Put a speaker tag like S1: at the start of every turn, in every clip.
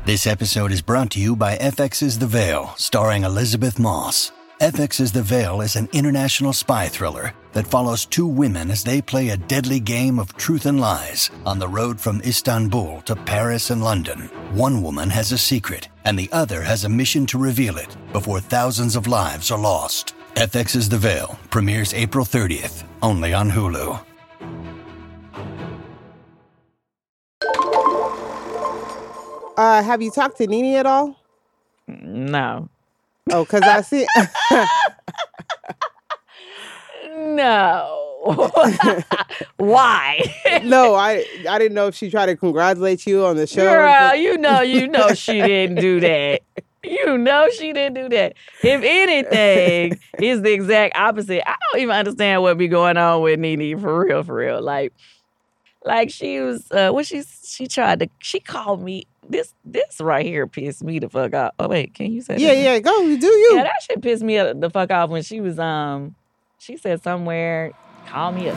S1: This episode is brought to you by FX's The Veil, starring Elizabeth Moss. FX's The Veil is an international spy thriller that follows two women as they play a deadly game of truth and lies on the road from Istanbul to Paris and London. One woman has a secret, and the other has a mission to reveal it before thousands of lives are lost. FX's The Veil premieres April 30th, only on Hulu.
S2: Have you talked to Nene at all?
S3: No.
S2: Oh, because I see...
S3: No. Why?
S2: No, I didn't know if she tried to congratulate you on the show.
S3: Girl, you know she didn't do that. You know she didn't do that. If anything, it's the exact opposite. I don't even understand what be going on with Nene, for real. Like she was, she called me, this right here pissed me the fuck off. Oh, wait, can you say that?
S2: Yeah, go, do you.
S3: Yeah, that shit pissed me the fuck off when she was, she said somewhere, call me up.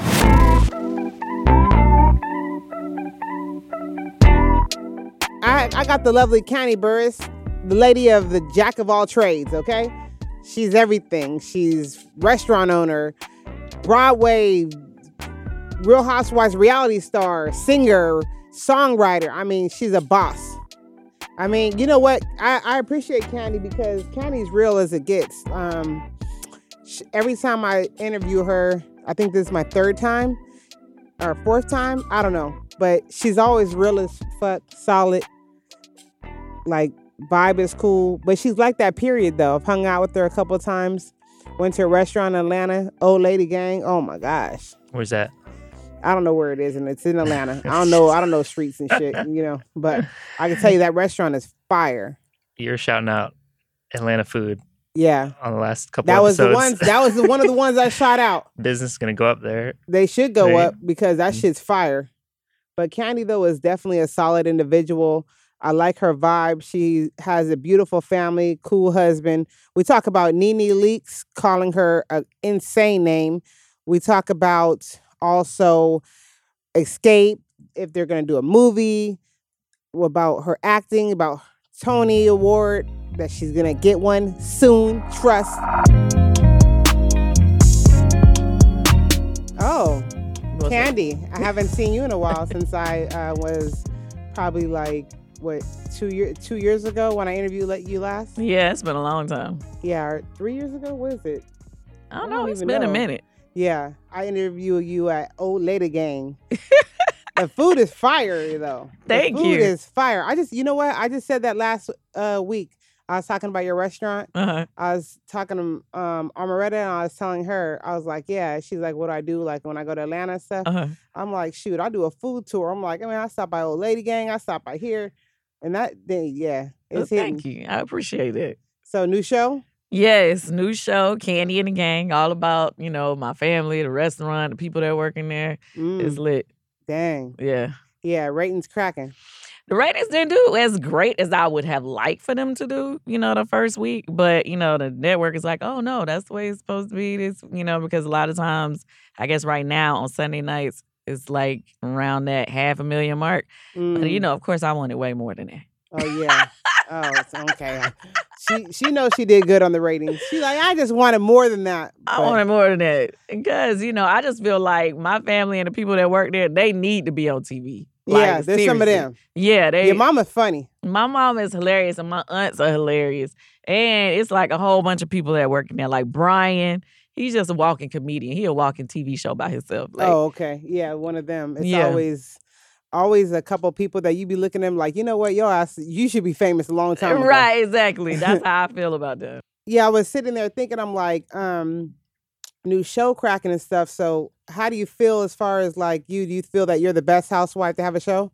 S2: I got the lovely Kandi Burruss, the lady of the jack of all trades, okay? She's everything. She's restaurant owner, Broadway, Real Housewives reality star, singer, songwriter. I mean, she's a boss. I mean, you know what? I appreciate Kandi because Kandi's real as it gets. Every time I interview her, I think this is my third time or fourth time. I don't know. But she's always real as fuck, solid. Like, vibe is cool. But she's like that period, though. I've hung out with her a couple of times. Went to a restaurant in Atlanta, Old Lady Gang. Oh, my gosh.
S4: Where's that?
S2: I don't know where it is, and it's in Atlanta. I don't know streets and shit, you know. But I can tell you that restaurant is fire.
S4: You're shouting out Atlanta food.
S2: Yeah.
S4: On the last couple
S2: that
S4: episodes.
S2: That was one of the ones I shot out.
S4: Business is going to go up there.
S2: They should go up because that shit's fire. But Kandi, though, is definitely a solid individual. I like her vibe. She has a beautiful family, cool husband. We talk about Nene Leakes, calling her an insane name. We talk about also Escape, if they're going to do a movie, about her acting, about Tony Award, that she's going to get one soon. Trust. Oh, Kandi, I haven't seen you in a while since I was probably like, 2 years ago when I interviewed you last?
S3: Yeah, it's been a long time.
S2: Yeah, or 3 years ago? What is it?
S3: I don't know. It's been a minute.
S2: Yeah, I interviewed you at Old Lady Gang. The food is fire, though.
S3: Thank you.
S2: The food is fire. You know what? I just said that last week. I was talking about your restaurant.
S3: Uh-huh.
S2: I was talking to Amaretta, and I was telling her, I was like, yeah. She's like, what do I do? Like, when I go to Atlanta and stuff?
S3: Uh-huh.
S2: I'm like, shoot, I do a food tour. I'm like, I stop by Old Lady Gang. I stop by here. And it's hitting.
S3: Thank you. I appreciate it.
S2: So, new show?
S3: Yes, new show, Kandi and the Gang, all about, my family, the restaurant, the people that work in there. It's lit.
S2: Dang.
S3: Yeah.
S2: Yeah, ratings cracking.
S3: The ratings didn't do as great as I would have liked for them to do, the first week. But, the network is like, oh, no, that's the way it's supposed to be. This, because a lot of times, I guess right now on Sunday nights, it's like around that 500,000 mark. But, of course, I wanted way more than that.
S2: Oh, yeah. Oh, it's okay. She knows she did good on the ratings. She's like, I just wanted more than that.
S3: I wanted more than that. Because, I just feel like my family and the people that work there, they need to be on TV.
S2: Yeah,
S3: like,
S2: there's some of them.
S3: Yeah.
S2: Your mama's funny.
S3: My mom is hilarious and my aunts are hilarious. And it's like a whole bunch of people that work in there. Like Brian, he's just a walking comedian. He a walking TV show by himself. Like,
S2: oh, okay. Yeah, one of them. It's always a couple people that you be looking at them like, you know what, your ass, you should be famous a long time ago.
S3: Right, exactly. That's how I feel about them.
S2: Yeah, I was sitting there thinking, I'm like, new show cracking and stuff. So how do you feel as far as like do you feel that you're the best housewife to have a show?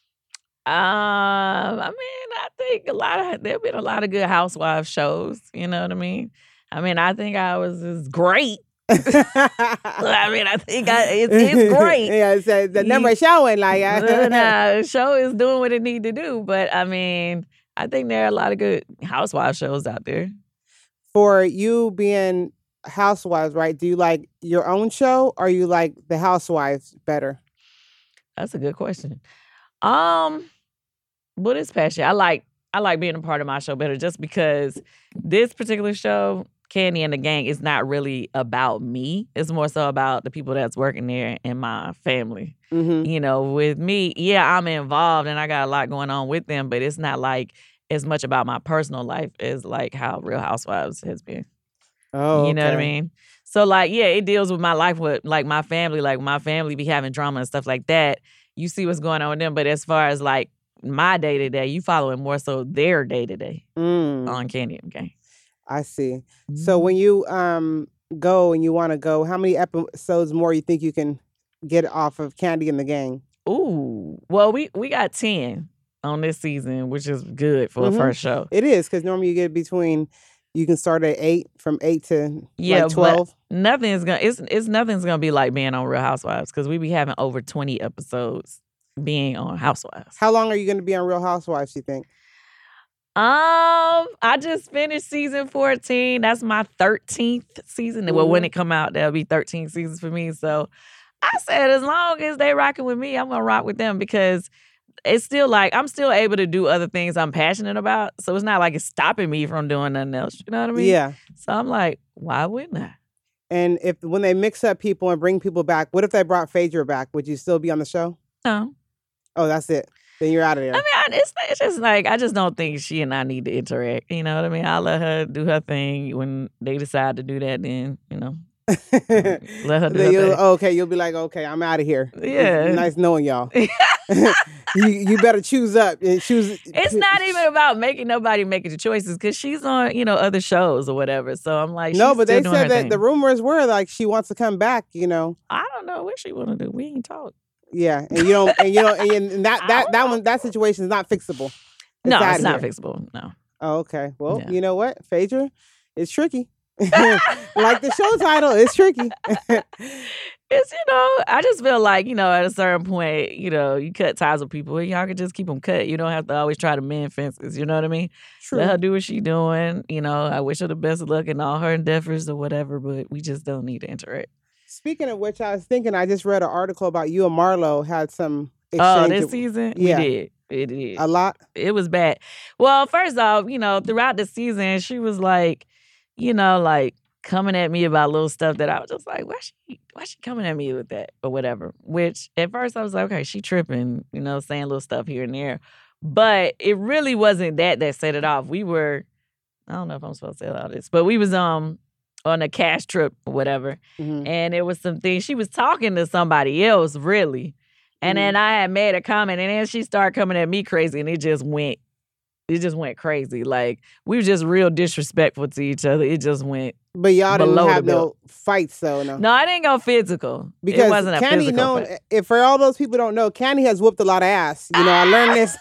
S3: I think there've been a lot of good housewife shows. You know what I mean? I think ours is great. I think it's great.
S2: Yeah, so the number showing like
S3: the show is doing what it need to do. But I think there are a lot of good housewife shows out there. For
S2: you being housewives, right? Do you like your own show or you like the housewives better?
S3: That's a good question. What is passion? I like I like being a part of my show better just because this particular show, Candy and the Gang, is not really about me. It's more so about the people that's working there and my family.
S2: Mm-hmm.
S3: You know, with me, yeah, I'm involved and I got a lot going on with them, but it's not like as much about my personal life as like how Real Housewives has been.
S2: Oh,
S3: You know what I
S2: okay.
S3: mean? So like, yeah, it deals with my life with like my family. Like my family be having drama and stuff like that. You see what's going on with them, but as far as like my day to day, you following more so their day to day on Candy and the Gang.
S2: I see. So when you go and you want to go, how many episodes more you think you can get off of Candy and the Gang?
S3: Ooh, well, we got 10 on this season, which is good for a first show.
S2: It is, because normally you get you can start at 8, from 8 to like 12.
S3: But nothing's gonna be like being on Real Housewives because we be having over 20 episodes being on Housewives.
S2: How long are you going to be on Real Housewives, you think?
S3: I just finished season 14. That's my 13th season. Well, when it come out, there'll be 13 seasons for me. So I said, as long as they rocking with me, I'm gonna rock with them because it's still like I'm still able to do other things I'm passionate about. So it's not like it's stopping me from doing nothing else. You know what I mean?
S2: Yeah.
S3: So I'm like, why wouldn't I?
S2: And when they mix up people and bring people back, what if they brought Phaedra back? Would you still be on the show?
S3: No.
S2: Oh, that's it. Then you're out of there.
S3: I mean, it's just like, I just don't think she and I need to interact. You know what I mean? I'll let her do her thing. When they decide to do that, then, you know, let her do her thing.
S2: Okay, you'll be like, okay, I'm out of here.
S3: Yeah.
S2: It's nice knowing y'all. you better choose up and choose.
S3: It's not even about making nobody making the choices because she's on, you know, other shows or whatever. So I'm like,
S2: no,
S3: she's
S2: but
S3: still
S2: they
S3: doing
S2: said
S3: her
S2: that
S3: thing.
S2: the rumors were like she wants to come back. You know.
S3: I don't know what she want to do. We ain't talk.
S2: Yeah, and you don't, and that situation is not fixable.
S3: No,
S2: outta
S3: it's not
S2: here.
S3: fixable. No.
S2: Oh, okay. Well,
S3: Yeah.
S2: you know what, Phaedra, it's tricky. Like the show title, it's tricky.
S3: It's, you know, I just feel like, you know, at a certain point, you know, you cut ties with people. Y'all can just keep them cut. You don't have to always try to mend fences. You know what I mean?
S2: True.
S3: Let her do what she doing. You know, I wish her the best of luck in all her endeavors or whatever, but we just don't need to interact.
S2: Speaking of which, I was thinking, I just read an article about you and Marlo had some
S3: Oh,
S2: exchange.
S3: this season?
S2: Yeah.
S3: We did. It did.
S2: A lot?
S3: It was bad. Well, first off, you know, throughout the season, she was like, you know, like coming at me about little stuff that I was just like, why she coming at me with that or whatever? Which at first I was like, okay, she tripping, you know, saying little stuff here and there. But it really wasn't that set it off. We were, I don't know if I'm supposed to say all this, but we was on a cash trip or whatever.
S2: Mhm.
S3: And it was some things, she was talking to somebody else, really. And then I had made a comment, and then she started coming at me crazy, and it just went crazy. Like, we were just real disrespectful to each other. It just went
S2: But y'all didn't
S3: below
S2: have
S3: the
S2: no
S3: belt.
S2: fights, though, no?
S3: No, I didn't go physical.
S2: Because
S3: it wasn't a
S2: Candy
S3: physical
S2: known,
S3: fight.
S2: if for all those people who don't know, Candy has whooped a lot of ass. You know, I learned this.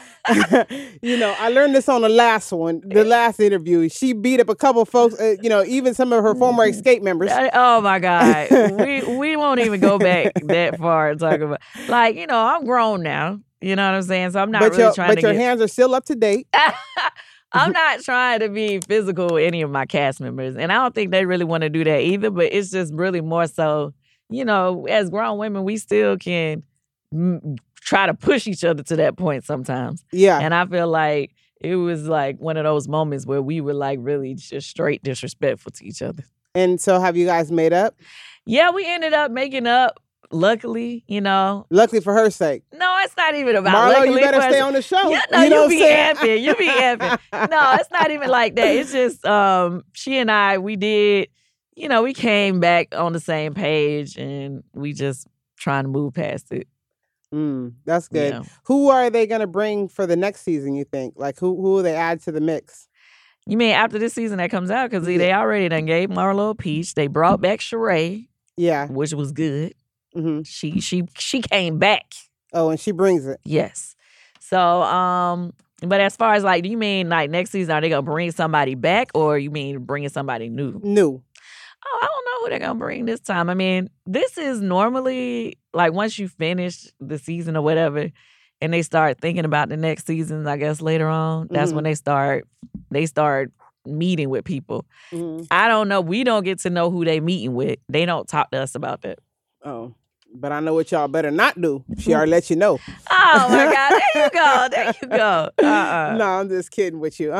S2: You know, I learned this on the last interview. She beat up a couple folks, you know, even some of her former escape members.
S3: Oh my God. we won't even go back that far and talk about, like, you know, I'm grown now. You know what I'm saying? So I'm not really trying to
S2: your
S3: get...
S2: hands are still up to date.
S3: I'm not trying to be physical with any of my cast members. And I don't think they really want to do that either. But it's just really more so, you know, as grown women, we still can try to push each other to that point sometimes.
S2: Yeah.
S3: And I feel like it was like one of those moments where we were like really just straight disrespectful to each other.
S2: And so have you guys made up?
S3: Yeah, we ended up making up. Luckily, you know.
S2: Luckily for her sake.
S3: No, it's not even about
S2: Marlo,
S3: luckily.
S2: you better stay on the show.
S3: Yeah, no,
S2: you know
S3: you be amping. You be amping. No, it's not even like that. It's just she and I, we did, you know, we came back on the same page and we just trying to move past it.
S2: That's good.
S3: Yeah.
S2: Who are they going to bring for the next season, you think? Like, who will they add to the mix?
S3: You mean after this season that comes out? Because they already done gave Marlo a peach. They brought back Sheree.
S2: Yeah.
S3: Which was good.
S2: Mm-hmm.
S3: She came back.
S2: Oh, and she brings it.
S3: Yes. So, but as far as like, do you mean like next season, are they going to bring somebody back or you mean bringing somebody new?
S2: New.
S3: Oh, I don't know who they're going to bring this time. I mean, this is normally like once you finish the season or whatever and they start thinking about the next season, I guess later on, that's when they start meeting with people. I don't know. We don't get to know who they meeting with. They don't talk to us about that.
S2: Oh, But I know what y'all better not do. She already let you know.
S3: Oh my God, there you go. There you go.
S2: No, I'm just kidding with you.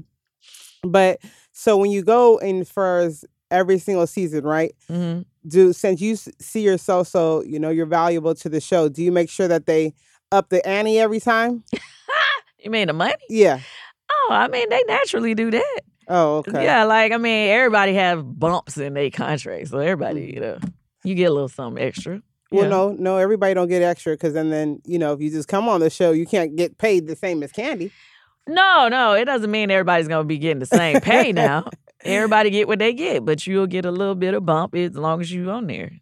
S2: But so when you go in for every single season, right?
S3: hmm
S2: Since you see yourself so you're valuable to the show, do you make sure that they up the ante every time?
S3: You mean the money?
S2: Yeah.
S3: Oh, I mean, they naturally do that.
S2: Oh, okay.
S3: Yeah, like, I mean, everybody have bumps in their contract. So everybody, you get a little something extra.
S2: Well,
S3: Yeah.
S2: no, everybody don't get extra because then if you just come on the show, you can't get paid the same as Candy.
S3: No, it doesn't mean everybody's going to be getting the same pay now. Everybody get what they get, but you'll get a little bit of bump as long as you on there,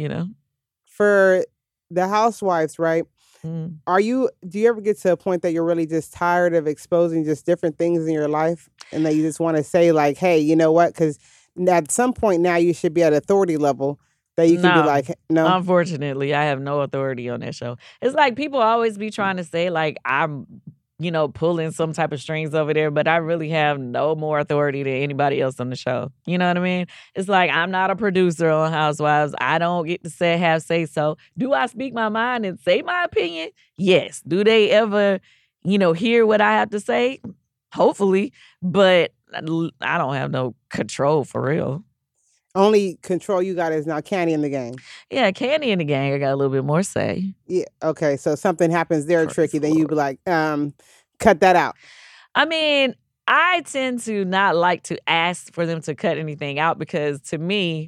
S2: For the housewives, right?
S3: Mm.
S2: Do you ever get to a point that you're really just tired of exposing just different things in your life and that you just want to say like, hey, you know what? Because at some point now you should be at authority level that you can be
S3: No.
S2: like, no.
S3: Unfortunately, I have no authority on that show. It's like people always be trying to say like I'm, pulling some type of strings over there, but I really have no more authority than anybody else on the show. You know what I mean? It's like I'm not a producer on Housewives. I don't get to say so. Do I speak my mind and say my opinion? Yes. Do they ever, hear what I have to say? Hopefully, but I don't have no control for real.
S2: Only control you got is now Candy in the game.
S3: Yeah, Candy in the gang, I got a little bit more say.
S2: Yeah. Okay. So something happens there,
S3: Praise
S2: Tricky,
S3: the
S2: then you be like, cut that out.
S3: I mean, I tend to not like to ask for them to cut anything out because to me,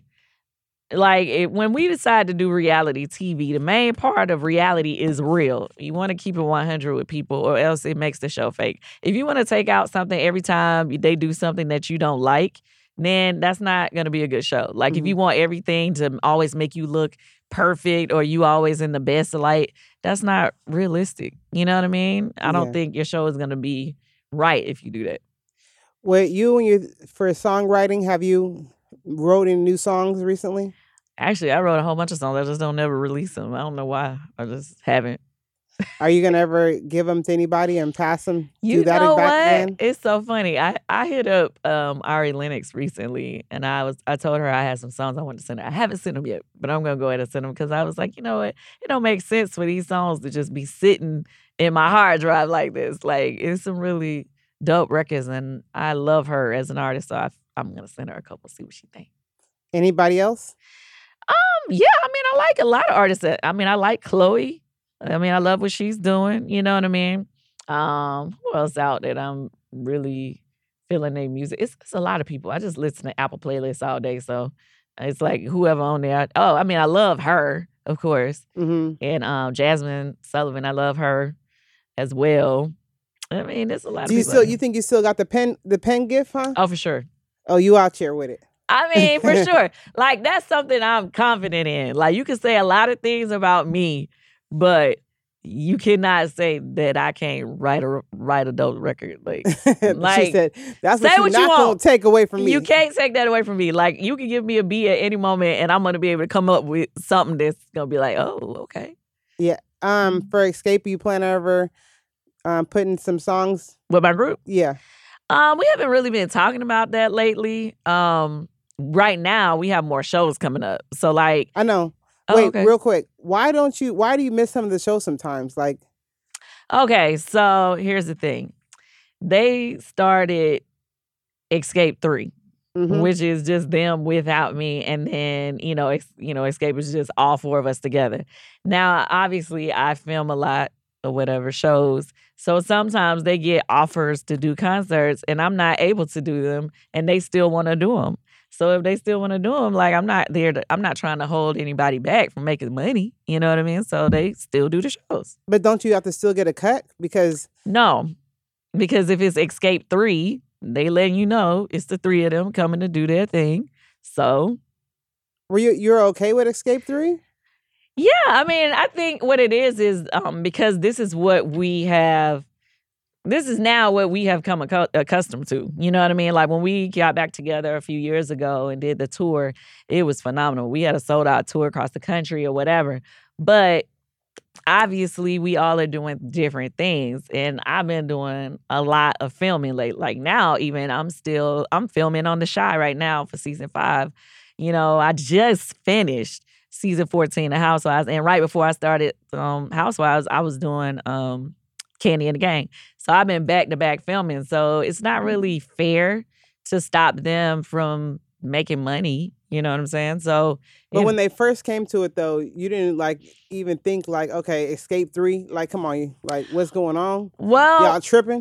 S3: like when we decide to do reality TV, the main part of reality is real. You want to keep it 100 with people or else it makes the show fake. If you want to take out something every time they do something that you don't like, then that's not going to be a good show. Like if you want everything to always make you look perfect or you always in the best light, that's not realistic. You know what I mean? I don't think your show is going to be right if you do that.
S2: Well, for songwriting, have you wrote any new songs recently?
S3: Actually, I wrote a whole bunch of songs. I just don't never release them. I don't know why. I just haven't.
S2: Are you gonna ever give them to anybody and pass them?
S3: You
S2: do that
S3: know
S2: back
S3: what?
S2: then?
S3: It's so funny. I hit up Ari Lennox recently, and I told her I had some songs I wanted to send her. I haven't sent them yet, but I'm gonna go ahead and send them because I was like, you know what? It don't make sense for these songs to just be sitting in my hard drive like this. Like it's some really dope records, and I love her as an artist. So I'm gonna send her a couple, see what she thinks.
S2: Anybody else?
S3: Yeah. I mean, I like a lot of artists. I like Chloe. I mean, I love what she's doing. You know what I mean? Who else out that I'm really feeling their music? It's a lot of people. I just listen to Apple playlists all day. So it's like whoever on there. I mean, I love her, of course.
S2: Mm-hmm.
S3: And Jasmine Sullivan, I love her as well. I mean, there's a lot of people.
S2: You think you still got the pen gift, huh?
S3: Oh, for sure.
S2: Oh, you out here with it.
S3: I mean, for sure. Like, that's something I'm confident in. Like, you can say a lot of things about me, but you cannot say that I can't write a dope record. Like
S2: she said, that's what you're not going to take away from me.
S3: You can't take that away from me. Like, you can give me a beat at any moment, and I'm going to be able to come up with something that's going to be like, oh, okay.
S2: Yeah. For Escape, you plan on ever putting some songs?
S3: With my group?
S2: Yeah.
S3: We haven't really been talking about that lately. Right now, we have more shows coming up. So, like...
S2: I know. Wait, real quick. Why do you miss some of the shows sometimes? Like,
S3: okay, so here's the thing. They started Escape 3, which is just them without me, and then Escape is just all four of us together. Now, obviously, I film a lot or whatever shows, so sometimes they get offers to do concerts, and I'm not able to do them, and they still want to do them. So if they still want to do them, like I'm not trying to hold anybody back from making money. You know what I mean? So they still do the shows.
S2: But don't you have to still get a cut?
S3: No, because if it's Escape 3, they letting you know it's the three of them coming to do their thing. So,
S2: you're okay with Escape 3?
S3: Yeah, I mean, I think what it is because this is what we have. This is now what we have come accustomed to. You know what I mean? Like when we got back together a few years ago and did the tour, it was phenomenal. We had a sold out tour across the country or whatever. But obviously we all are doing different things. And I've been doing a lot of filming lately. Like now even I'm filming on The Chi right now for season 5. You know, I just finished season 14 of Housewives. And right before I started Housewives, I was doing Candy and the Gang. So I've been back-to-back filming. So it's not really fair to stop them from making money. You know what I'm saying? So,
S2: but when they first came to it, though, you didn't like even think like, okay, Escape 3. Like, come on, like, what's going on?
S3: Well,
S2: y'all tripping?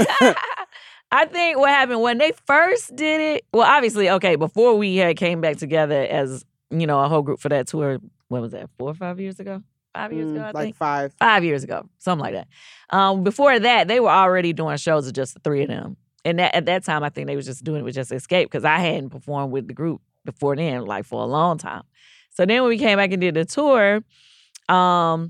S3: I think what happened when they first did it. Well, obviously, okay, before we had came back together as a whole group for that tour. When was that? 4 or 5 years ago? 5 years ago, I think. 5 years ago, something like that. Before that, they were already doing shows of just the three of them. And at that time, I think they was just doing it with just Escape because I hadn't performed with the group before then, like for a long time. So then when we came back and did the tour, I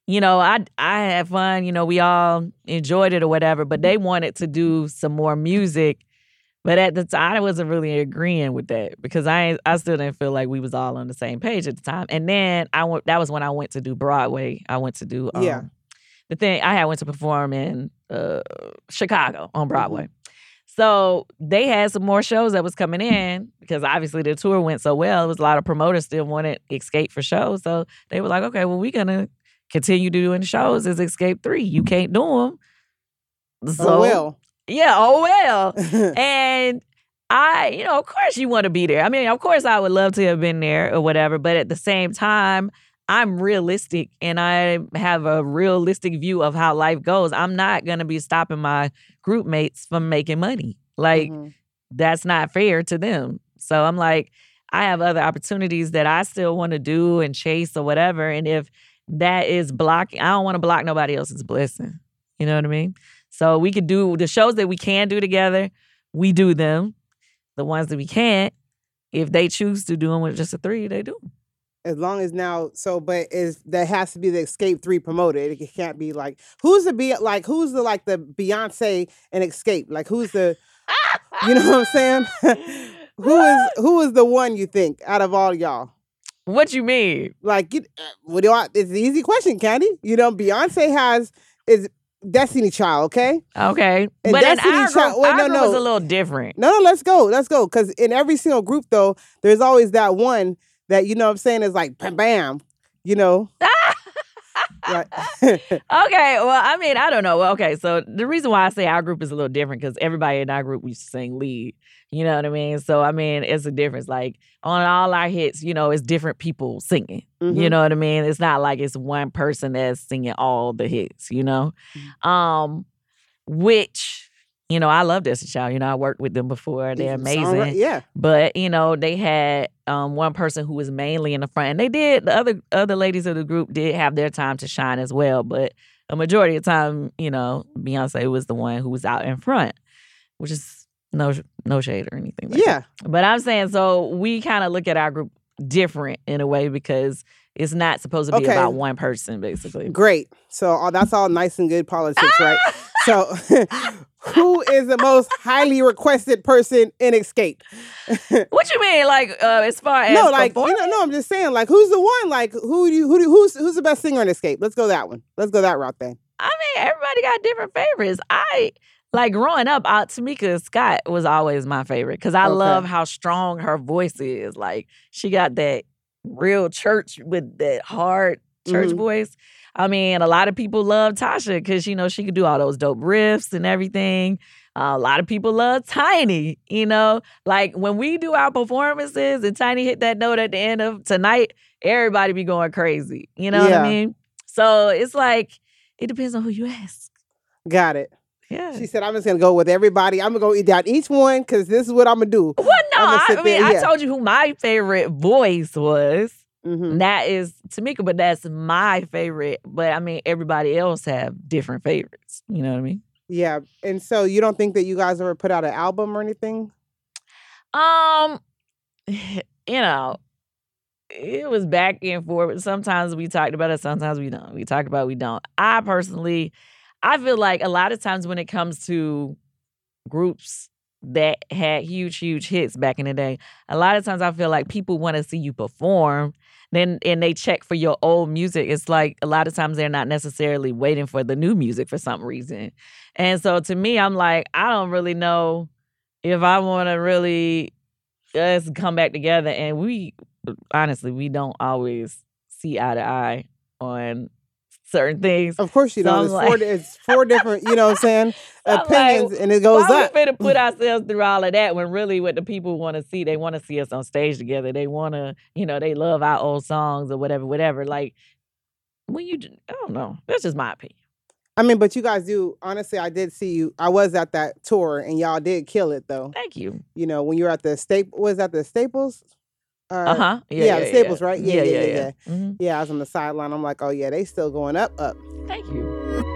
S3: had fun. We all enjoyed it or whatever, but they wanted to do some more music. But at the time, I wasn't really agreeing with that because I still didn't feel like we was all on the same page at the time. And then that was when I went to do Broadway. I went to do the thing. I went to perform in Chicago on Broadway. Mm-hmm. So they had some more shows that was coming in because obviously the tour went so well. It was a lot of promoters still wanted Escape for shows. So they were like, okay, well, we're going to continue doing shows as Escape 3. You can't do them. So,
S2: oh, well.
S3: Yeah, oh, well. And of course you want to be there. I mean, of course I would love to have been there or whatever. But at the same time, I'm realistic and I have a realistic view of how life goes. I'm not going to be stopping my group mates from making money. Like, that's not fair to them. So I'm like, I have other opportunities that I still want to do and chase or whatever. And if that is blocking, I don't want to block nobody else's blessing. You know what I mean? So we could do the shows that we can do together. We do them. The ones that we can't, if they choose to do them with just a 3, they do them.
S2: As long as that has to be the Escape 3 promoted. It can't be like who's the Beyonce and Escape? Like who's the you know what I'm saying? who is the one you think out of all y'all?
S3: What you mean?
S2: Like it's an easy question, Candy. Beyonce is Destiny Child, okay?
S3: Okay.
S2: And
S3: but
S2: Destiny
S3: our group was a little different.
S2: No, let's go. Because in every single group though, there's always that one that, you know what I'm saying, is like, bam, Right.
S3: Okay, well, I mean, I don't know. Well, okay, so the reason why I say our group is a little different because everybody in our group used to sing lead. You know what I mean? So, I mean, it's a difference. Like, on all our hits, it's different people singing. Mm-hmm. You know what I mean? It's not like it's one person that's singing all the hits, Mm-hmm. Which... I love Destiny Child. I worked with them before. They're amazing.
S2: Yeah.
S3: But, they had one person who was mainly in the front. And they did, the other ladies of the group did have their time to shine as well. But a majority of the time, Beyonce was the one who was out in front, which is no shade or anything like that. But I'm saying, so we kind of look at our group different in a way because it's not supposed to be about one person, basically.
S2: Great. So that's all nice and good politics, right? So who is the most highly requested person in Escape?
S3: What you mean? Like, as far as
S2: no, like no, I'm just saying, like, who's the one? Like, who's the best singer in Escape? Let's go that one. Let's go that route then.
S3: I mean, everybody got different favorites. Like growing up, Tamika Scott was always my favorite because I love how strong her voice is. Like, she got that real church with that hard church voice. I mean, a lot of people love Tasha because, she could do all those dope riffs and everything. A lot of people love Tiny, Like, when we do our performances and Tiny hit that note at the end of Tonight, everybody be going crazy. You know what I mean? So it's like, it depends on who you ask.
S2: Got it.
S3: Yeah.
S2: She said, I'm just going to go with everybody. I'm going to go eat down each one because this is what I'm going to do.
S3: Well, no, I told you who my favorite voice was. Mm-hmm. That is Tamika, but that's my favorite. But I mean, everybody else have different favorites. You know what I mean?
S2: Yeah. And so you don't think that you guys ever put out an album or anything?
S3: It was back and forth. Sometimes we talked about it. Sometimes we don't. We talked about it, we don't. I feel like a lot of times when it comes to groups that had huge, huge hits back in the day, a lot of times I feel like people want to see you perform, and they check for your old music. It's like a lot of times they're not necessarily waiting for the new music for some reason. And so to me, I'm like, I don't really know if I want to really us come back together and we honestly, we don't always see eye to eye on certain things.
S2: Of course you
S3: So
S2: don't.
S3: I'm
S2: It's four different, you know what I'm saying,
S3: I'm
S2: opinions,
S3: like,
S2: and it goes
S3: why
S2: up.
S3: we finna put ourselves through all of that when really what the people want to see, they want to see us on stage together. They want to, they love our old songs or whatever. Like, I don't know. That's just my opinion.
S2: I mean, but you guys do. Honestly, I did see you. I was at that tour, and y'all did kill it, though.
S3: Thank you.
S2: You know, when you were at the was that the Staples?
S3: Yeah,
S2: the Staples, right? Yeah.
S3: Mm-hmm.
S2: Yeah, I was on the sideline. I'm like, oh yeah, they still going up.
S3: Thank you.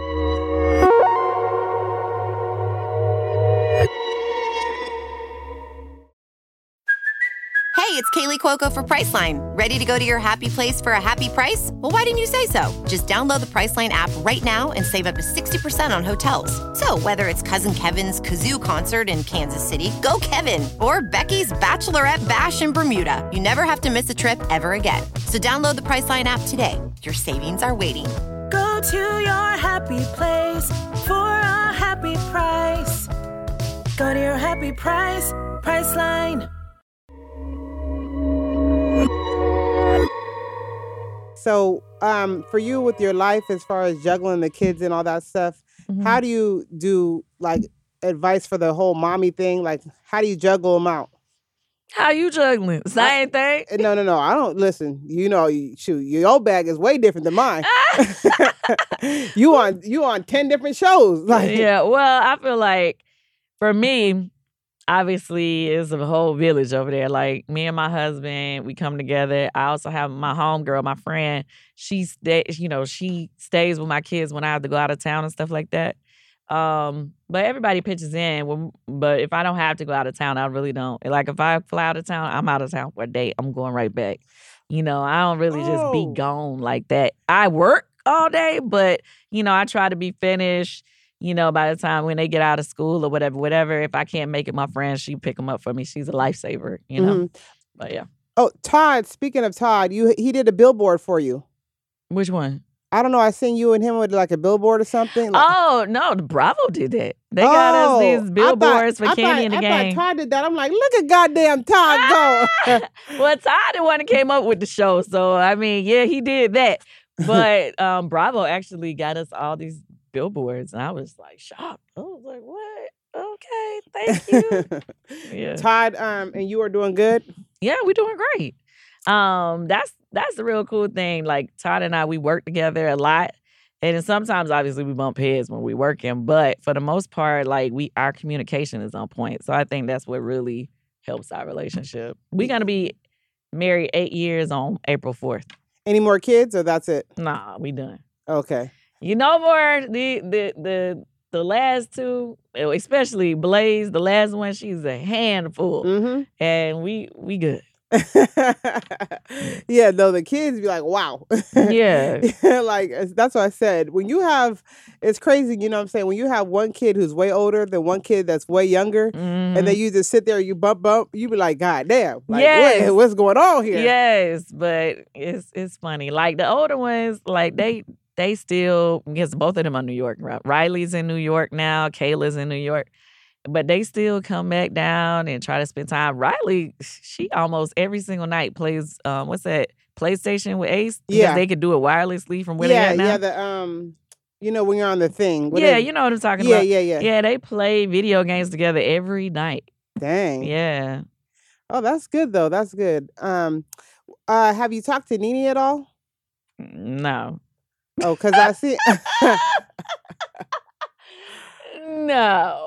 S5: Hey, it's Kaylee Cuoco for Priceline. Ready to go to your happy place for a happy price? Well, why didn't you say so? Just download the Priceline app right now and save up to 60% on hotels. So whether it's Cousin Kevin's Kazoo Concert in Kansas City, go Kevin, or Becky's Bachelorette Bash in Bermuda, you never have to miss a trip ever again. So download the Priceline app today. Your savings are waiting.
S6: Go to your happy place for a happy price. Go to your happy price, Priceline.
S2: So, for you with your life, as far as juggling the kids and all that stuff, how do you do like advice for the whole mommy thing? Like, how do you juggle them out?
S3: How you juggling? Same thing?
S2: No. I don't listen. You know, your bag is way different than mine. you on 10 different shows. Like,
S3: yeah. Well, I feel like for me, obviously, it's a whole village over there. Like, me and my husband, we come together. I also have my homegirl, my friend. She stays with my kids when I have to go out of town and stuff like that. But everybody pitches in. But if I don't have to go out of town, I really don't. Like, if I fly out of town, I'm out of town for a day. I'm going right back. I don't really just be gone like that. I work all day, but, I try to be finished. By the time when they get out of school or whatever, if I can't make it, my friend, she pick them up for me. She's a lifesaver, But yeah.
S2: Oh, Todd, speaking of Todd, he did a billboard for you.
S3: Which one?
S2: I don't know. I seen you and him with like a billboard or something. Like,
S3: oh, no, Bravo did that. They got us these billboards for Candy and the Gang.
S2: I thought Todd did that. I'm like, look at goddamn Todd go.
S3: Well, Todd the one that came up with the show. So, I mean, yeah, he did that. But Bravo actually got us all these billboards, and I was like shocked. I was like, what? Okay, thank you. Yeah.
S2: Todd, and you are doing good?
S3: Yeah, we're doing great. That's the real cool thing. Like, Todd and I, we work together a lot. And then sometimes, obviously, we bump heads when we working. But for the most part, like, our communication is on point. So I think that's what really helps our relationship. We're going to be married 8 years on April 4th.
S2: Any more kids, or that's it?
S3: Nah, we done.
S2: Okay.
S3: More. The last two, especially Blaze, the last one, she's a handful.
S2: Mm-hmm.
S3: And we good.
S2: Yeah, no, the kids be like, wow.
S3: Yeah.
S2: Like, that's what I said. When you have, it's crazy, you know what I'm saying? When you have one kid who's way older than one kid that's way younger, and then you just sit there, you bump, you be like, God damn. Like,
S3: yes.
S2: what's going on here?
S3: Yes, but it's funny. Like, the older ones, like, they still, because both of them are New York. Riley's in New York now. Kayla's in New York. But they still come back down and try to spend time. Riley, she almost every single night plays, what's that, PlayStation with Ace? Because
S2: Yeah.
S3: they could do it wirelessly from where they at now.
S2: Yeah, when you're on the thing.
S3: You know what I'm talking about.
S2: Yeah.
S3: Yeah, they play video games together every night.
S2: Dang.
S3: Yeah.
S2: Oh, that's good, though. That's good. Have you talked to Nene at all?
S3: No.
S2: Oh, because I see...
S3: No.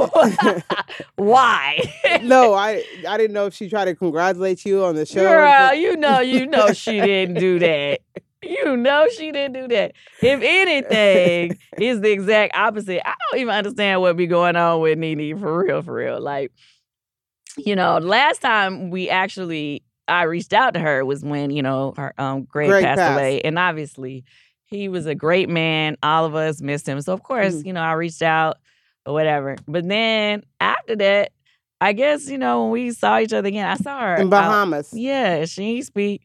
S3: Why?
S2: No, I didn't know if she tried to congratulate you on the show.
S3: Girl, you know she didn't do that. You know she didn't do that. If anything, it's the exact opposite. I don't even understand what be going on with Nene, for real. Like, last time I reached out to her was when, her Greg passed away. And obviously, he was a great man. All of us missed him. So, of course, I reached out or whatever. But then after that, I guess, when we saw each other again, I saw her
S2: in Bahamas.
S3: Yeah, she didn't speak.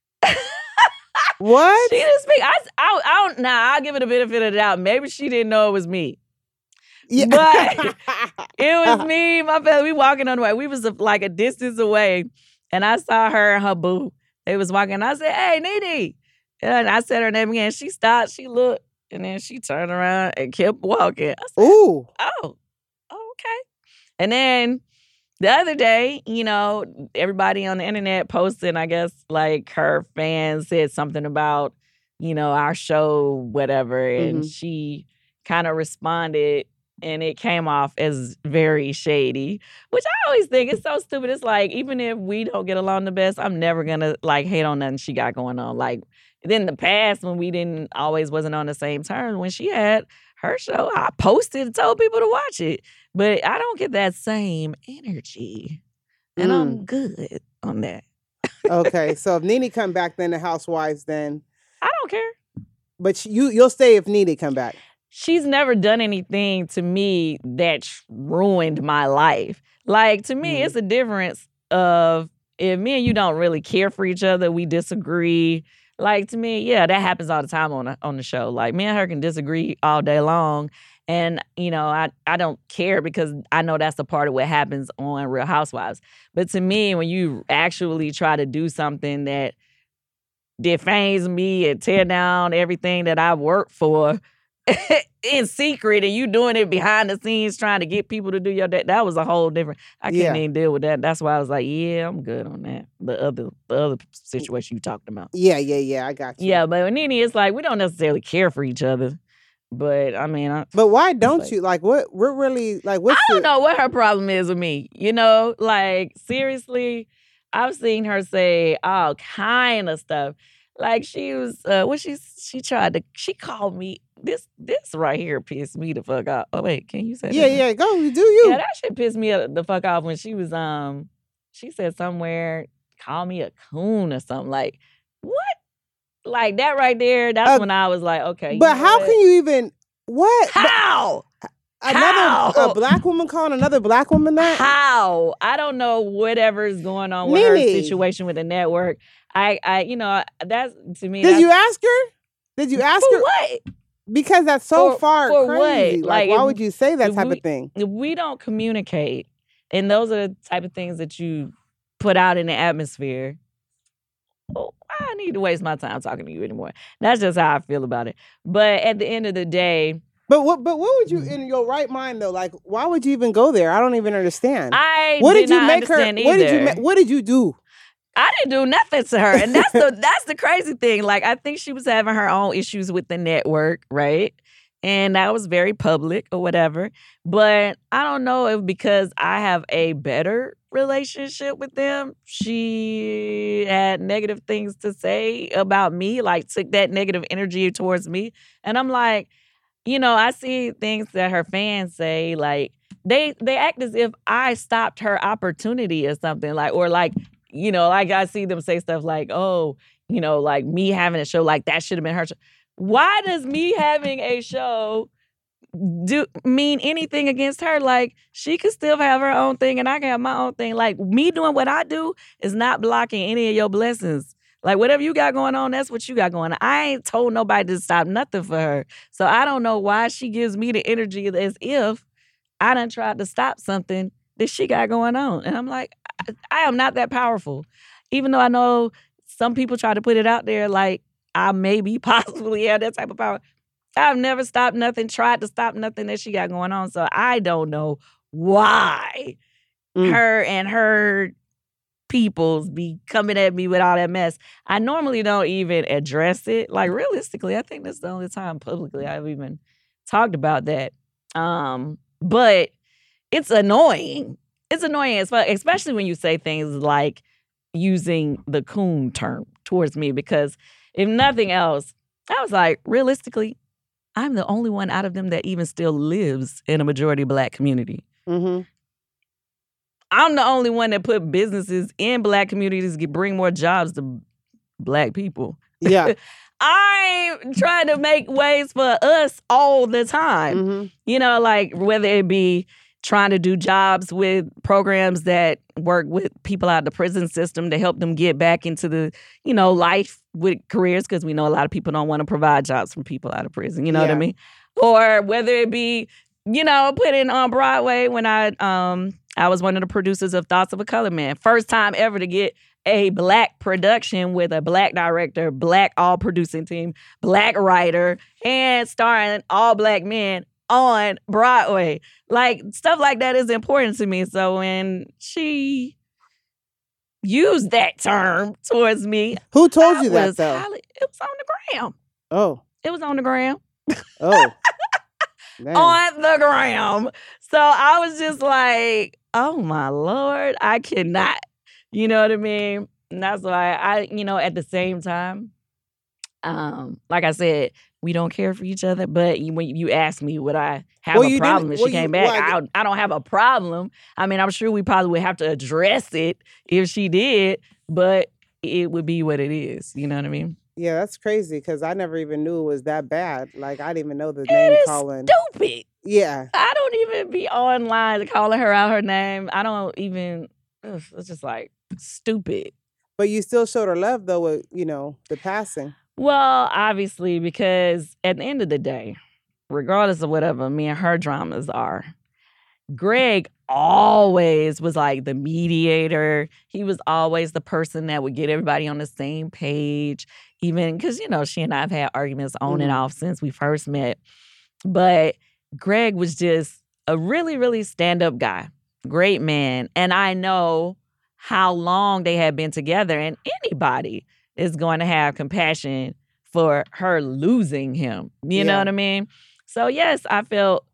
S2: What?
S3: She didn't speak. I'll give it a benefit of the doubt. Maybe she didn't know it was me.
S2: Yeah.
S3: But it was me, my family. We walking on the way. We was like a distance away, and I saw her and her boo They was walking. I said, "Hey, Nene." And I said her name again. She stopped. She looked. And then she turned around and kept walking. I said,
S2: Ooh.
S3: oh, okay. And then the other day, everybody on the internet posted, I guess, like her fans said something about, our show, whatever. And she kind of responded and it came off as very shady, which I always think is so stupid. It's like, even if we don't get along the best, I'm never going to like hate on nothing she got going on. Like, in the past, when we wasn't on the same terms, when she had her show, I posted and told people to watch it. But I don't get that same energy. And I'm good on that.
S2: Okay, so if Nene come back, then the Housewives, then
S3: I don't care.
S2: But you'll stay if Nene come back.
S3: She's never done anything to me that ruined my life. Like, to me, it's a difference of if me and you don't really care for each other, we disagree. Like, to me, yeah, that happens all the time on the show. Like, me and her can disagree all day long. And, I don't care because I know that's a part of what happens on Real Housewives. But to me, when you actually try to do something that defames me and tear down everything that I've worked for in secret, and you doing it behind the scenes trying to get people to do that was a whole different. I can't even deal with that. That's why I was like, yeah, I'm good on that. The other situation you talked about.
S2: Yeah, I got you.
S3: Yeah, but with Nene, it's like we don't necessarily care for each other. But I mean,
S2: but why don't you like? What we're really like? What's
S3: I don't know what her problem is with me. Like seriously, I've seen her say all kind of stuff. Like she was, she called me. This right here pissed me the fuck off. Oh wait, can you say that?
S2: Yeah, go, do you?
S3: Yeah, that shit pissed me the fuck off when she was, she said somewhere, call me a coon or something. Like, what? Like that right there, that's when I was like, okay.
S2: But how can you even, what?
S3: How?
S2: A black woman calling another black woman that?
S3: How? I don't know whatever is going on with her situation with the network. That's to me.
S2: Did you ask her? Did you ask her?
S3: For what?
S2: Because that's so far crazy.
S3: What?
S2: Like, why would you say that type of thing?
S3: If we don't communicate, and those are the type of things that you put out in the atmosphere, I don't need to waste my time talking to you anymore. That's just how I feel about it. But at the end of the day,
S2: But what would you, in your right mind though? Like, why would you even go there? I don't even understand. What did you do?
S3: I didn't do nothing to her, and that's the crazy thing. Like, I think she was having her own issues with the network, right? And that was very public or whatever. But I don't know if because I have a better relationship with them, she had negative things to say about me, like took that negative energy towards me. And I'm like, I see things that her fans say, like they act as if I stopped her opportunity or something, like, or like, like I see them say stuff like, oh, like me having a show, like that should have been her show. Why does me having a show mean anything against her? Like, she could still have her own thing and I can have my own thing. Like, me doing what I do is not blocking any of your blessings. Like, whatever you got going on, that's what you got going on. I ain't told nobody to stop nothing for her. So I don't know why she gives me the energy as if I done tried to stop something that she got going on. And I'm like, I am not that powerful. Even though I know some people try to put it out there like I maybe possibly have that type of power. I've never stopped nothing, tried to stop nothing that she got going on. So I don't know why her and her peoples be coming at me with all that mess. I normally don't even address it. Like, realistically, I think that's the only time publicly I've even talked about that. But it's annoying. It's annoying, especially when you say things like using the coon term towards me, because if nothing else, I was like, realistically, I'm the only one out of them that even still lives in a majority Black community. Mm-hmm. I'm the only one that put businesses in Black communities to bring more jobs to Black people.
S2: Yeah.
S3: I'm trying to make ways for us all the time. Mm-hmm. Like whether it be trying to do jobs with programs that work with people out of the prison system to help them get back into the, life with careers, because we know a lot of people don't want to provide jobs for people out of prison. You know what I mean? Or whether it be, putting on Broadway when I I was one of the producers of Thoughts of a Colored Man. First time ever to get a black production with a black director, black all producing team, black writer, and starring all black men on Broadway. Like, stuff like that is important to me. So when she used that term towards me,
S2: Who told you that, though?
S3: It was on the gram.
S2: Oh.
S3: It was on the gram.
S2: Oh. Man.
S3: On the gram. So I was just like, oh my Lord, I cannot. You know what I mean? And that's why at the same time, like I said, we don't care for each other. But when you ask me, would I have a problem if she came back? I don't have a problem. I mean, I'm sure we probably would have to address it if she did, but it would be what it is. You know what I mean?
S2: Yeah, that's crazy because I never even knew it was that bad. Like, I didn't even know the name calling.
S3: Stupid.
S2: Yeah.
S3: I don't even be online calling her out her name. I don't even, it's just like stupid.
S2: But you still showed her love, though, with, the passing.
S3: Well, obviously, because at the end of the day, regardless of whatever me and her dramas are, Greg always was like the mediator. He was always the person that would get everybody on the same page, even because, she and I have had arguments on and off since we first met. But Greg was just a really, really stand-up guy. Great man. And I know how long they had been together, and anybody is going to have compassion for her losing him. You know what I mean? So, yes, I felt,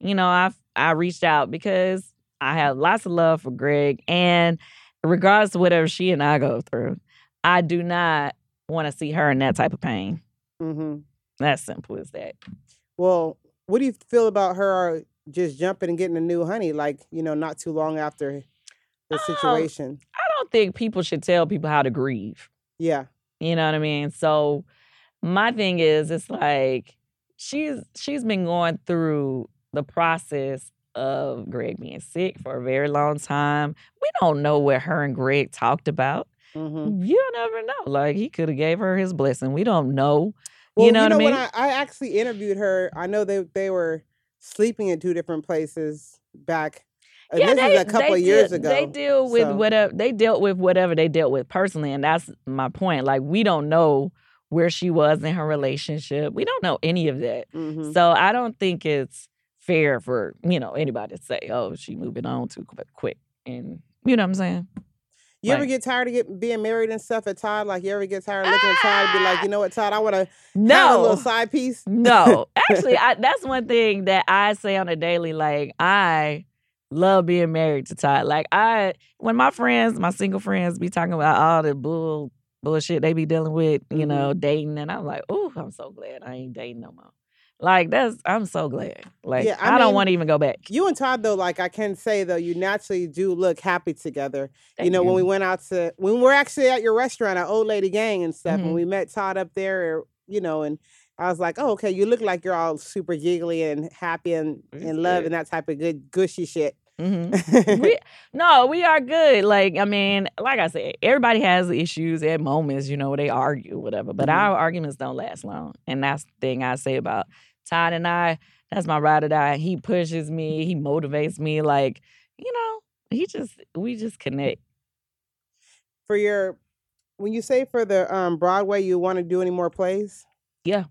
S3: I reached out because I have lots of love for Greg. And regardless of whatever she and I go through, I do not want to see her in that type of pain.
S2: Mm-hmm.
S3: That's simple as that.
S2: Well, what do you feel about her just jumping and getting a new honey, like, not too long after the situation?
S3: I don't think people should tell people how to grieve.
S2: Yeah.
S3: You know what I mean? So my thing is, it's like she's been going through the process of Greg being sick for a very long time. We don't know what her and Greg talked about.
S2: Mm-hmm.
S3: You don't ever know. Like, he could have gave her his blessing. We don't know.
S2: Well,
S3: you know what I mean?
S2: When I actually interviewed her, I know they were sleeping in two different places back.
S3: Yeah,
S2: this is a couple of years ago.
S3: They deal with whatever they dealt with, whatever they dealt with personally, and that's my point. Like, we don't know where she was in her relationship. We don't know any of that.
S2: Mm-hmm.
S3: So I don't think it's fair for anybody to say, "Oh, she moving on too quick," and you know what I'm saying.
S2: You ever get tired of being married and stuff at Todd? Like, you ever get tired of looking at Todd and be like, you know what, Todd, I want to have a little side piece?
S3: No. Actually, that's one thing that I say on a daily. Like, I love being married to Todd. Like, when my single friends be talking about all the bullshit they be dealing with, dating, and I'm like, oh, I'm so glad I ain't dating no more. Like, I'm so glad. Like, yeah, I don't want to even go back.
S2: You and Todd, though, like, I can say, though, you naturally do look happy together.
S3: Thank you.
S2: When we went out when we're actually at your restaurant, at Old Lady Gang and stuff, and we met Todd up there, and I was like, oh, okay, you look like you're all super giggly and happy and in love and that type of good, gushy shit.
S3: Mm-hmm. we are good. Like, I mean, like I said, everybody has issues at moments, where they argue, whatever. But our arguments don't last long. And that's the thing I say about Todd and I. That's my ride or die. He pushes me. He motivates me. Like, we just connect.
S2: When you say for the Broadway, you want to do any more plays?
S3: Yeah.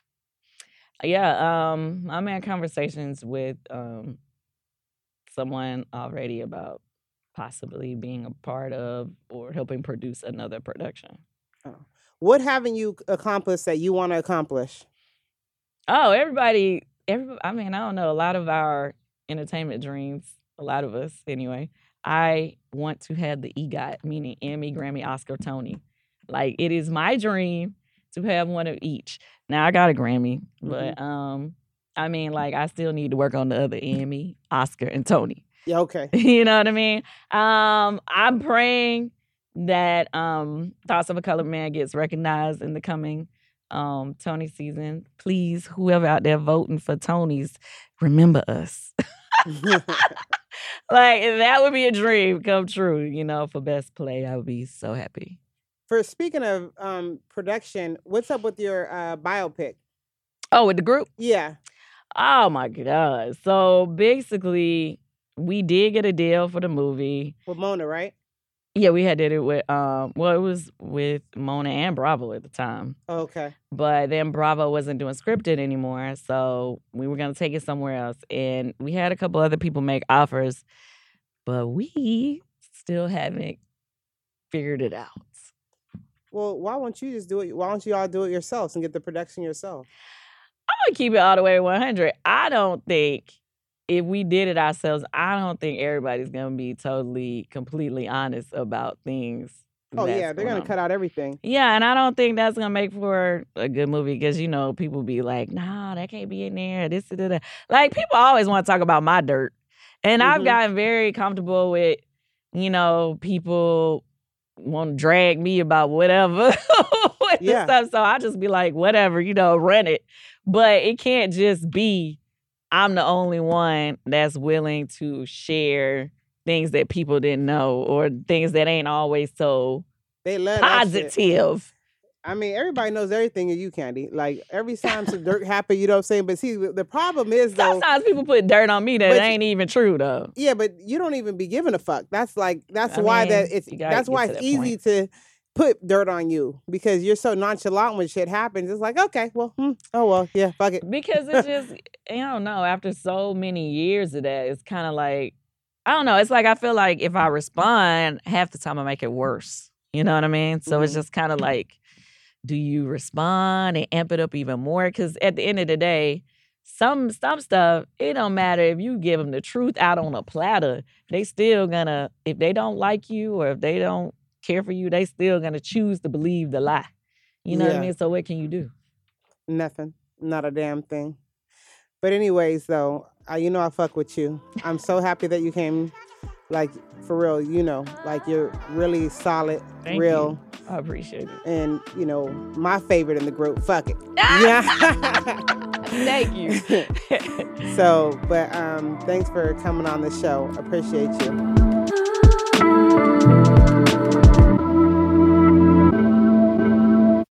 S3: Yeah. I'm in conversations with someone already about possibly being a part of or helping produce another production.
S2: Oh. What haven't you accomplished that you want to accomplish?
S3: Oh, everybody, I mean, I don't know, a lot of our entertainment dreams, a lot of us anyway, I want to have the EGOT, meaning Emmy, Grammy, Oscar, Tony. Like, it is my dream to have one of each. Now, I got a Grammy, but I mean, like, I still need to work on the other Emmy, Oscar, and Tony.
S2: Yeah, okay.
S3: You know what I mean? I'm praying that Thoughts of a Colored Man gets recognized in the coming Tony season. Please, whoever out there voting for Tonys, remember us. Like, that would be a dream come true, for Best Play. I would be so happy.
S2: Speaking of production, what's up with your biopic?
S3: Oh, with the group?
S2: Yeah.
S3: Oh, my God. So, basically, we did get a deal for the movie.
S2: With Mona, right?
S3: Yeah, we had did it with it was with Mona and Bravo at the time.
S2: Oh, okay.
S3: But then Bravo wasn't doing scripted anymore, so we were gonna take it somewhere else. And we had a couple other people make offers, but we still haven't figured it out.
S2: Well, why won't you just do it? Why don't you all do it yourselves and get the production yourself?
S3: I'm gonna keep it all the way 100. I don't think if we did it ourselves, I don't think everybody's gonna be totally, completely honest about things.
S2: Oh
S3: that's
S2: yeah, they're
S3: going
S2: gonna
S3: on.
S2: cut out everything.
S3: Yeah, and I don't think that's gonna make for a good movie because people be like, "Nah, that can't be in there." This, that. Like people always want to talk about my dirt, and I've
S2: Mhm.
S3: gotten very comfortable with, people want to drag me about whatever with the
S2: Yeah.
S3: stuff. So I just be like, whatever, run it. But it can't just be I'm the only one that's willing to share things that people didn't know or things that ain't always so
S2: They love that shit.
S3: positive.
S2: I mean, everybody knows everything of you, Candy. Like every time some dirt happen, you know what I'm saying? But see, the problem is though.
S3: Sometimes people put dirt on me that
S2: But-
S3: ain't even true though.
S2: Yeah, but you don't even be giving a fuck. That's
S3: I
S2: why
S3: mean, you gotta
S2: that's why
S3: get
S2: it's
S3: to that
S2: easy
S3: point.
S2: to put dirt on you because you're so nonchalant when shit happens. It's like, okay, well, oh well, yeah, fuck it.
S3: Because it's just, I don't know, after so many years of that, it's kind of like, I don't know, it's like I feel like if I respond, half the time I make it worse. You know what I mean? So it's
S2: Mhm.
S3: just kind of like, do you respond and amp it up even more? Because at the end of the day, some stuff, it don't matter if you give them the truth out on a platter. They still gonna, if they don't like you or if they don't care for you, they still gonna choose to believe the lie. You know what I
S2: Yeah.
S3: mean? So what can you do?
S2: Nothing, not a damn thing. But anyways, though, I fuck with you. I'm so happy that you came. Like for real, like you're really solid,
S3: Thank
S2: real.
S3: you. I appreciate it.
S2: And my favorite in the group. Fuck it. Yeah.
S3: Thank you.
S2: So, but thanks for coming on the show. Appreciate you.